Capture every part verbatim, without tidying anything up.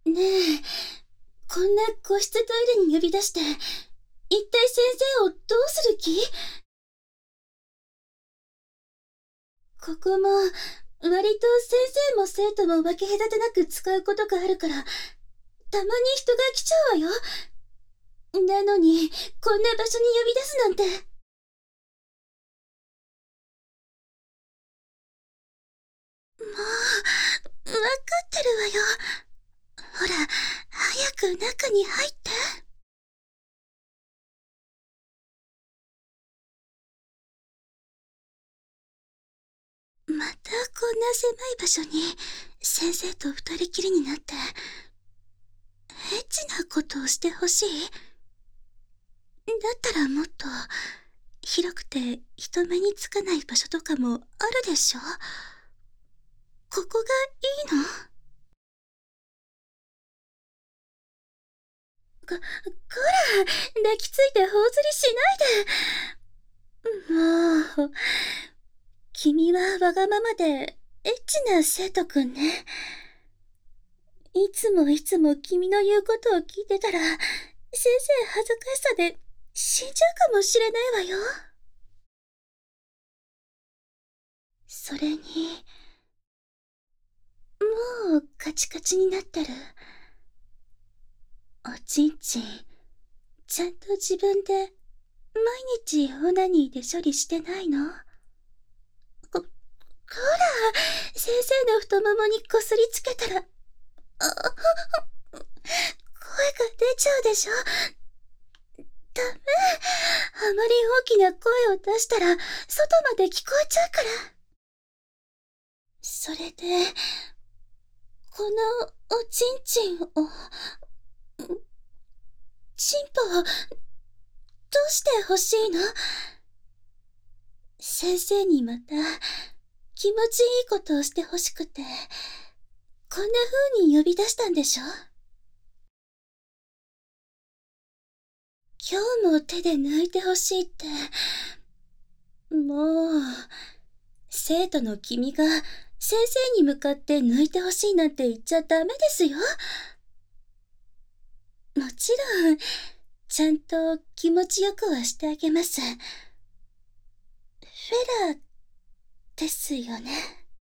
ねえ、こんな個室トイレに呼び出して、一体先生をどうする気？ここも、割と先生も生徒も分け隔てなく使うことがあるから、たまに人が来ちゃうわよ。なのに、こんな場所に呼び出すなんて。もう、わかってるわよ。ほら、早く中に入って。またこんな狭い場所に先生と二人きりになって、エッチなことをしてほしい？だったらもっと広くて人目につかない場所とかもあるでしょ？ここがいいの？こ、こら、抱きついて頬ずりしないで。もう、君はわがままでエッチな生徒くんね。いつもいつも君の言うことを聞いてたら、先生恥ずかしさで死んじゃうかもしれないわよ。それに、もうカチカチになってる。おちんちん、ちゃんと自分で毎日オナニーで処理してないの？こ、こら、先生の太ももにこすりつけたら、あ、声が出ちゃうでしょ？ダメ。あまり大きな声を出したら、外まで聞こえちゃうから。それで、このおちんちんを、チンポを、どうして欲しいの？先生にまた、気持ちいいことをして欲しくて、こんな風に呼び出したんでしょ？今日も手で抜いて欲しいって、もう、生徒の君が先生に向かって抜いて欲しいなんて言っちゃダメですよ。もちろん、ちゃんと気持ちよくはしてあげます。フェラーですよね。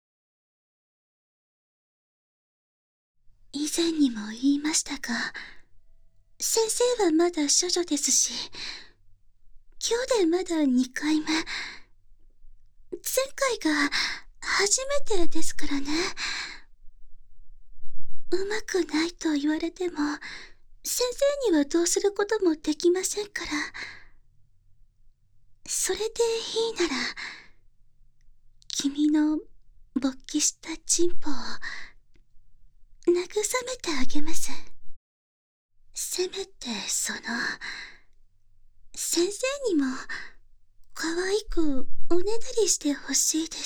以前にも言いましたが、先生はまだ処女ですし、今日でまだにかいめ。前回が初めてですからね。うまくないと言われても、先生にはどうすることもできませんから。それでいいなら、君の勃起したチンポを慰めてあげます。せめてその、先生にも可愛くおねだりしてほしいです。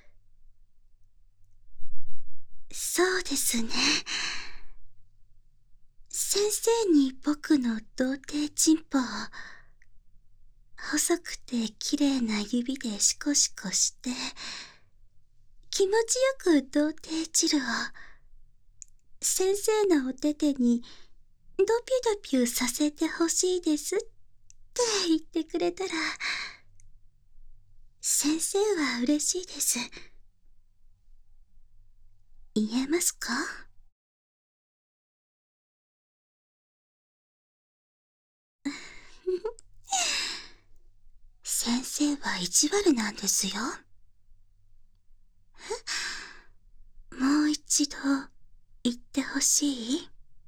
そうですね。先生に僕の童貞チンポを細くて綺麗な指でシコシコして気持ちよく童貞汁を先生のお手手にドピュドピュさせてほしいですって言ってくれたら先生は嬉しいです。言えますか？先生は意地悪なんですよ。もう一度言ってほしい？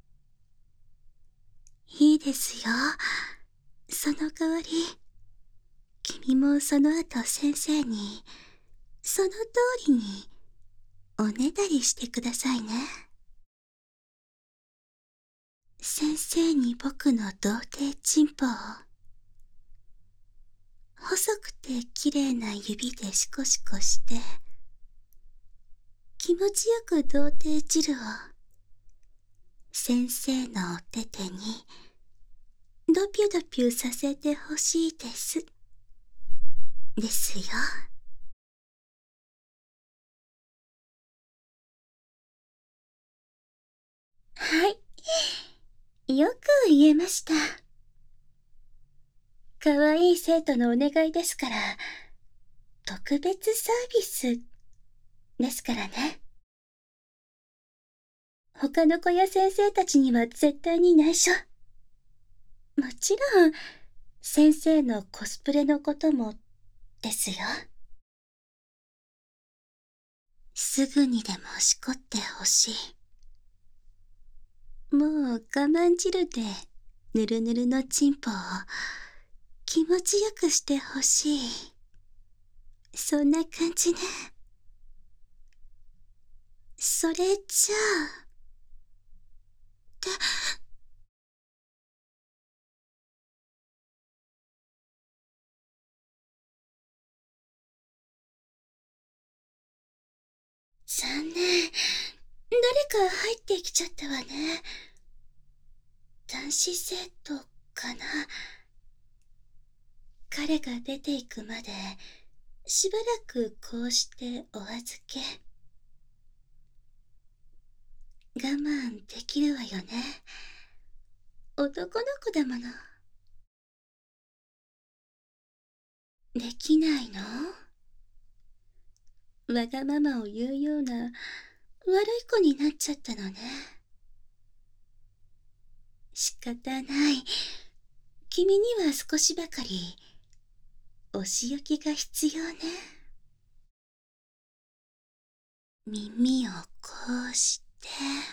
いいですよ。その代わり、君もその後先生に、その通りにおねだりしてくださいね。先生に僕の童貞チンポを、細くて綺麗な指でシコシコして、気持ちよく童貞汁を、先生のお手手に、ドピュドピュさせてほしいです。ですよ。 はい。よく言えました。かわいい生徒のお願いですから、特別サービスですからね。他の子や先生たちには絶対に内緒。もちろん、先生のコスプレのこともですよ。すぐにでもしこってほしい。もう我慢汁でぬるぬるのチンポを気持ちよくしてほしい。そんな感じね。それじゃあ、って、残念。誰か入ってきちゃったわね。男子生徒かな。彼が出ていくまで、しばらくこうしてお預け。我慢できるわよね。男の子だもの。できないの？わがままを言うような悪い子になっちゃったのね。仕方ない。君には少しばかりお仕置きが必要ね。耳をこうして。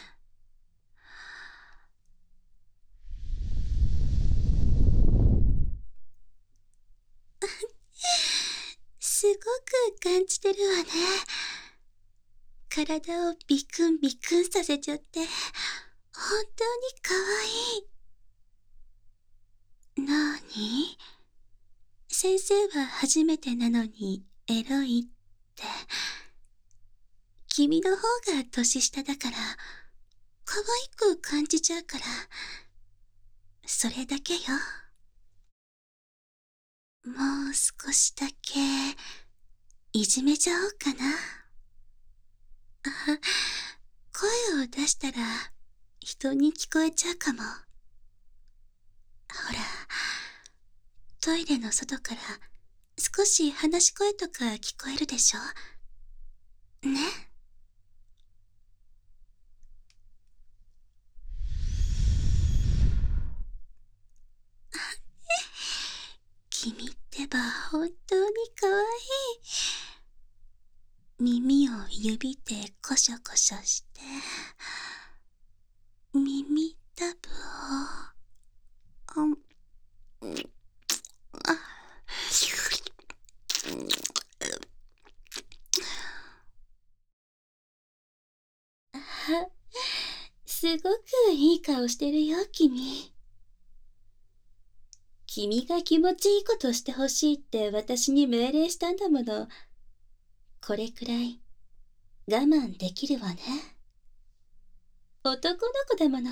すごく感じてるわね。体をビクンビクンさせちゃって、本当に可愛い。なに？先生は初めてなのにエロいって。君の方が年下だから、可愛く感じちゃうから、それだけよ。もう少しだけ、いじめちゃおうかな。あ、声を出したら、人に聞こえちゃうかも。ほら、トイレの外から少し話し声とか聞こえるでしょ？ね？君ってば本当に可愛い。耳を指でコショコショして、耳たぶを、うん、あ、すごくいい顔してるよ、君。君が気持ちいいことしてほしいって私に命令したんだもの。これくらい我慢できるわね。男の子だもの。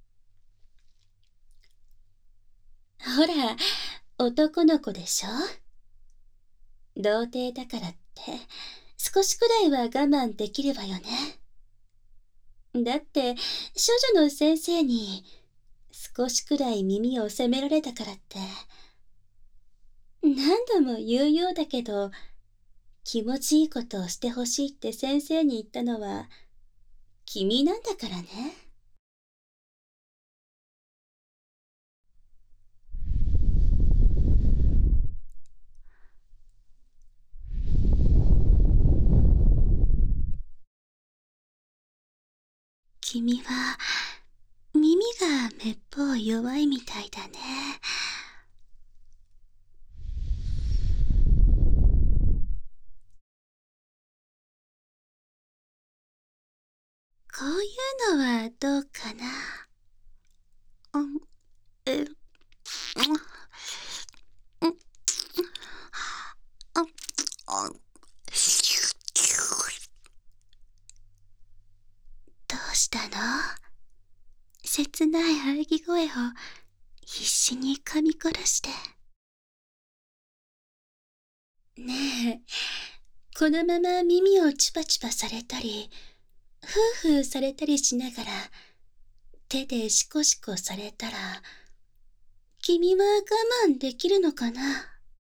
ほら、男の子でしょ？童貞だからって少しくらいは我慢できるわよね。だって処女の先生に少しくらい耳を責められたからって何度も言うようだけど、気持ちいいことをしてほしいって先生に言ったのは君なんだからね。君は耳がめっぽう弱いみたいだね。こういうのはどうかな。うん、え、うん、うん、うん、どうしたの？切ない喘ぎ声を必死に噛み殺して。ねえ、このまま耳をチュパチュパされたり、ふうふうされたりしながら、 手でシコシコされたら、君は我慢できるのかな？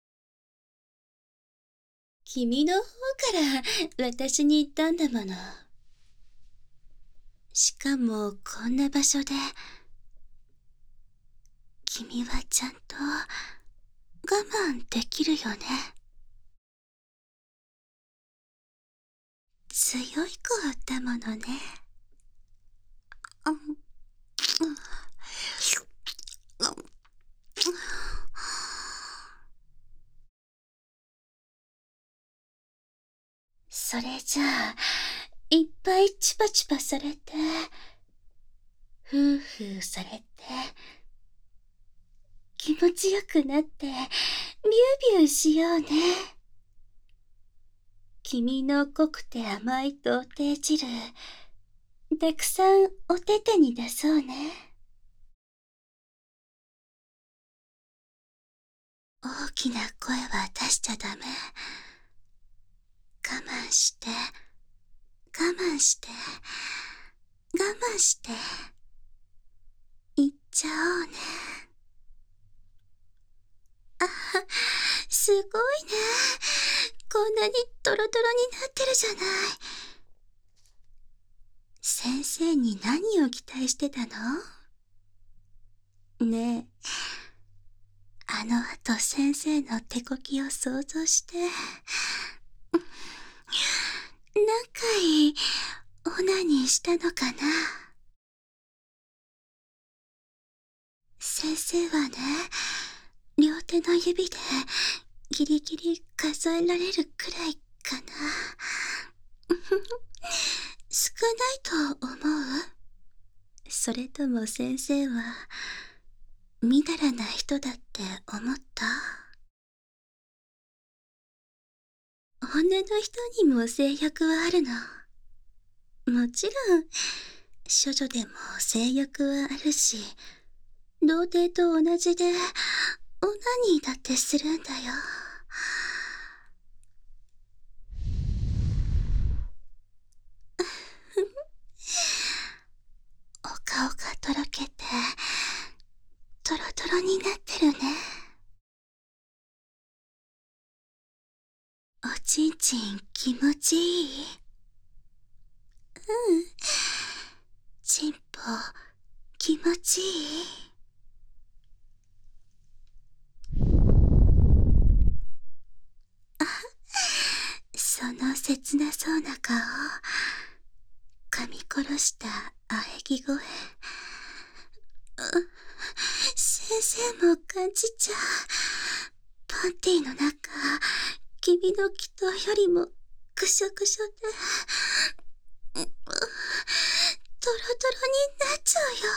君の方から私に言ったんだもの。しかもこんな場所で、君はちゃんと我慢できるよね。強い子だものね。うん、それじゃあ、いっぱいチュパチュパされて、ふうふうされて、気持ちよくなって、ビュービューしようね。君の濃くて甘い童貞汁、たくさんお手手に出そうね。大きな声は出しちゃダメ。我慢して、我慢して、我慢して、いっちゃおうね。あ、すごいね。こんなにトロトロになってるじゃない。先生に何を期待してたの？ねえ、あの後先生の手こきを想像して、何回オナニーしたのかな？先生はね、両手の指でギリギリ数えられるくらいかな。少ないと思う？それとも先生はみだらな人だって思った？女の人にも性欲はあるの。もちろん処女でも性欲はあるし、童貞と同じでオナニーだってするんだよ。お顔がとろけてトロトロになってるね。おちんちん気持ちいい？うん、ちんぽ気持ちいい？あ、その切なそうな顔、噛み殺した喘ぎ声、先生も感じちゃう。パンティの中、君の気筒よりもくしょくしょで、トロトロになっちゃうよ。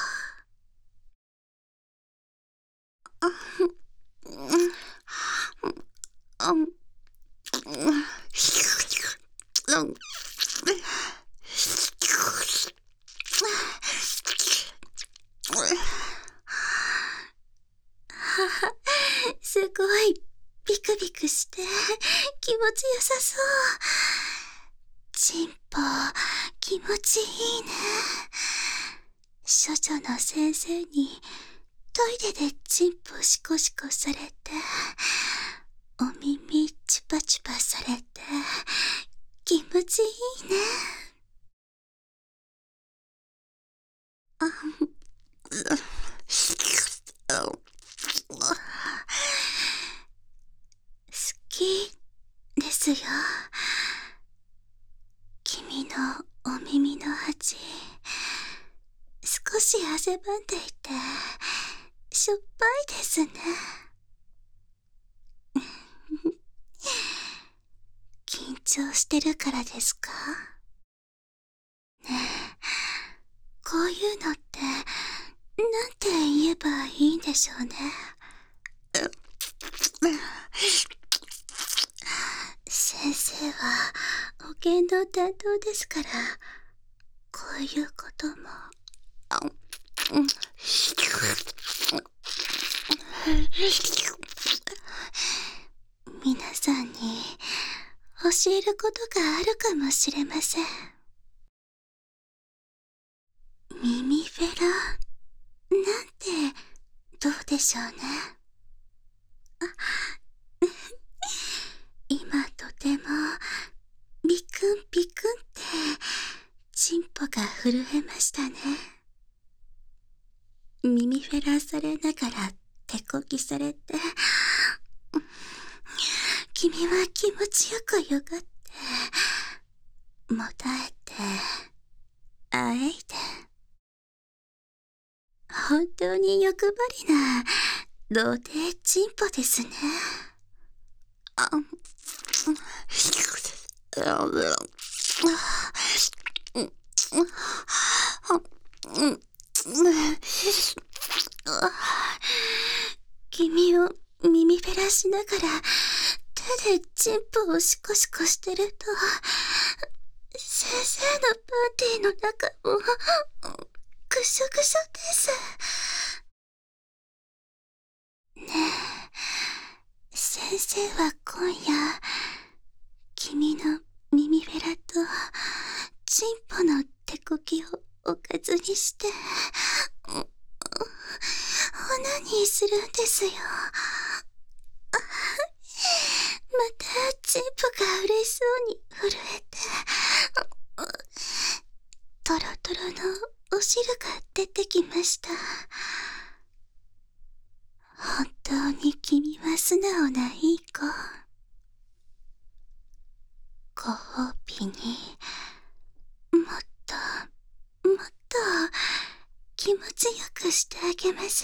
すごいビクビクして気持ちよさそう。チンポ気持ちいいね。処女の先生にトイレでチンポシコシコされて、お耳チュパチュパされて、気持ちいいね。あ好きですよ。君のお耳の味、少し汗ばんでいてしょっぱいですね。緊張してるからですか？ねえ、こういうのってなんて言えばいいんでしょうね。先生は保健の担当ですから、こういうことも。皆さんに教えることがあるかもしれません。耳フェラしょうね。今とてもビクンビクンってチンポが震えましたね。耳フェラされながら手こきされて、君は気持ちよくよがってもたえてあえいで、本当に欲張りな童貞チンポですね。あ君を耳フェラしながら手でチンポをシコシコしてると、先生のパーティーの中もぐしょぐしょです。ねえ、先生は今夜君の耳フェラとチンポの手こきをおかずにしてオナニーするんですよ。またチンポが嬉しそうに震えて、トロトロのお汁が出てきました。本当に君は素直ないい子。ご褒美にもっともっと気持ちよくしてあげます。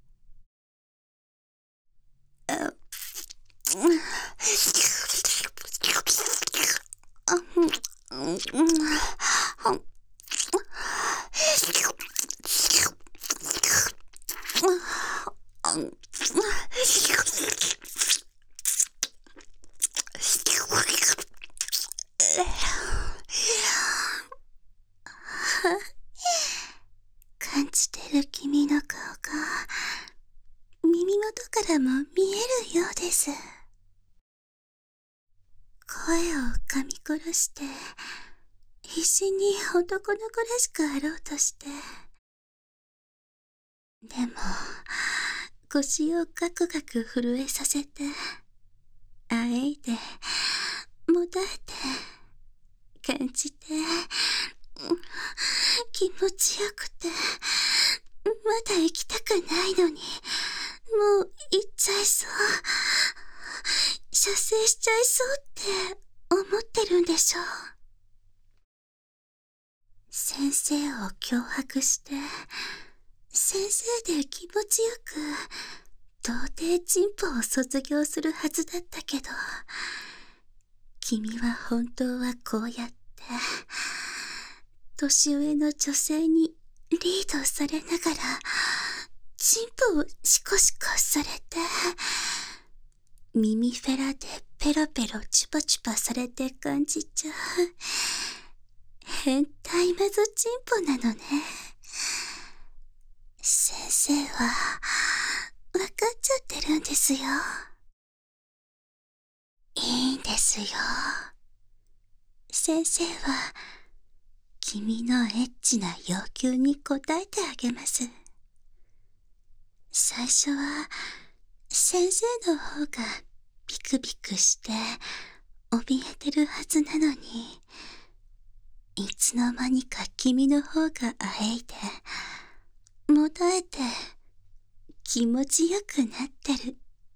感じてる君の顔が耳元からも見えるようです。声を噛み殺して必死に男の子らしくあろうとして、でも腰をガクガク震えさせてあえいでもだえて感じて、気持ちよくてまだ行きたくないのにもう行っちゃいそう、射精しちゃいそうって思ってるんでしょう。先生を脅迫して先生で気持ちよく童貞チンポを卒業するはずだったけど、君は本当はこうやって年上の女性にリードされながらチンポをシコシコされて、耳フェラでペロペロチュパチュパされて感じちゃう変態マゾチンポなのね。先生は分かっちゃってるんですよ。いいんですよ。先生は君のエッチな要求に応えてあげます。最初は先生の方がビクビクして怯えてるはずなのに、いつの間にか君の方があえいでもだえて気持ちよくなってる。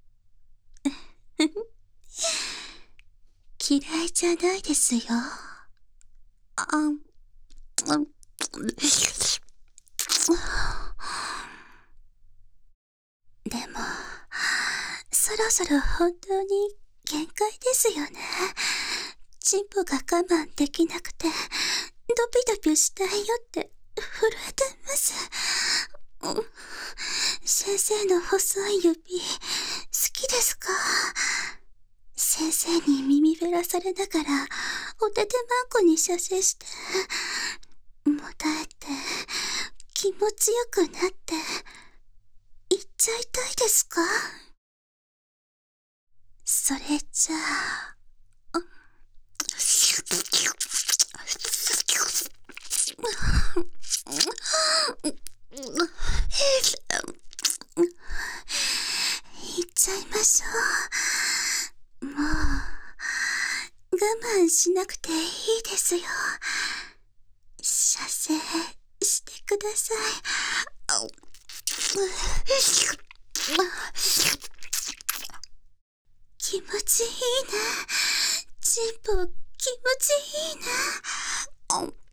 嫌いじゃないですよ。あんでもそろそろ本当に限界ですよね。チンポが我慢できなくてドピドピしたいよって震えてます。先生の細い指好きですか？先生に耳フェラされながらお手手まんこに射精してもだえて気持ちよくなって行っちゃいたいですか？それじゃあしょう。もう、我慢しなくていいですよ。射精してください。あう気持ちいいね。チンポ気持ちいいね。あう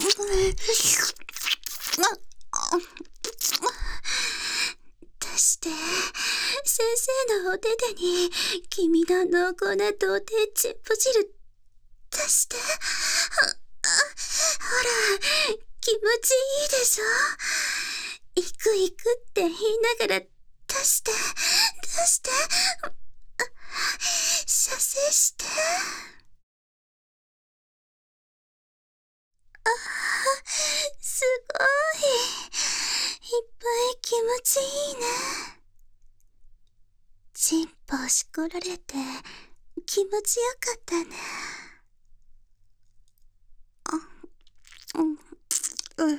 出して、先生のお手手に君の濃厚な童貞チンポ汁出して。ほら、気持ちいいでしょ。行く行くって言いながら出して出して、射精して。ああ、すごい。いっぱい気持ちいいね。チンポしこられて気持ちよかったね。あ、うん、うん。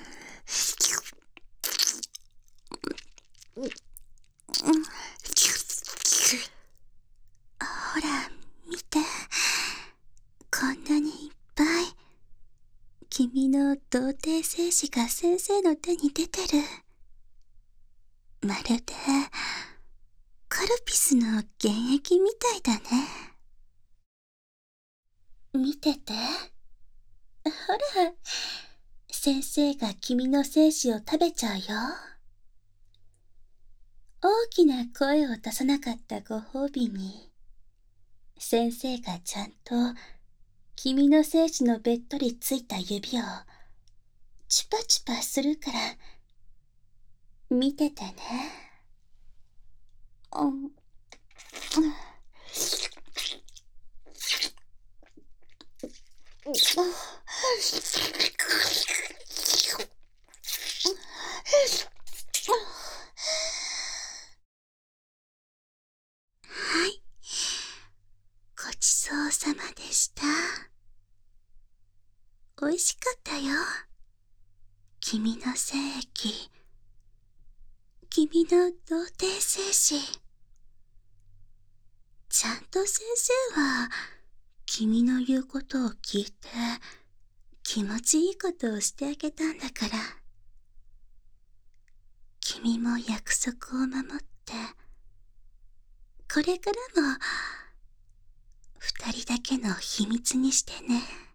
ほら、見て。こんなにいっぱい。君の童貞精子が先生の手に出てる。まるで、カルピスの原液みたいだね。見てて。ほら、先生が君の精子を食べちゃうよ。大きな声を出さなかったご褒美に、先生がちゃんと君の精子のべっとりついた指をチュパチュパするから見ててね。うん。はい。ごちそうさまでした。おいしかったよ。君の精液。君の童貞精子。ちゃんと先生は君の言うことを聞いて気持ちいいことをしてあげたんだから。君も約束を守ってこれからも二人だけの秘密にしてね。